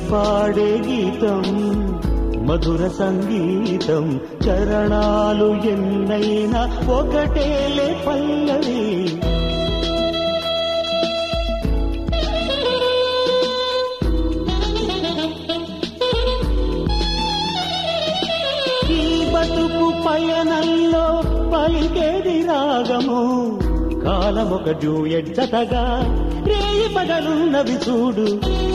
పాడే గీతం మధుర సంగీతం చరణాలు ఎన్నైనా ఒకటేలే పల్లవి. ఈ బతుకు పయనంలో పలికేది రాగము, కాలమొక డ్యూయట్ జతగా రేయి పగలున్నవి చూడు.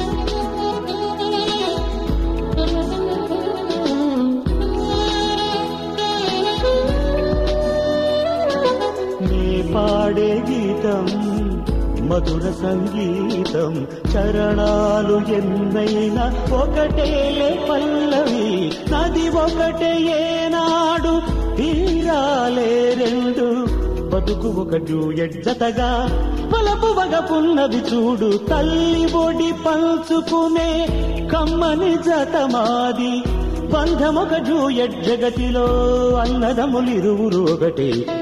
నీ పాడే గీతం మధుర సంగీతం చరణాలు ఎన్నైనా ఒకటేలే పల్లవి. నది ఒకటే ఏనాడు తీరాలే రెండు, బతుకు ఒక డ్యూయట్ జతగా పలపు వగపున్నవి చూడు. తల్లి ఒడి పంచుకునే కమ్మని జత మాది, బంధమొక డ్యూయట్ జగతిలో అన్నదములిరువురు ఒకటే.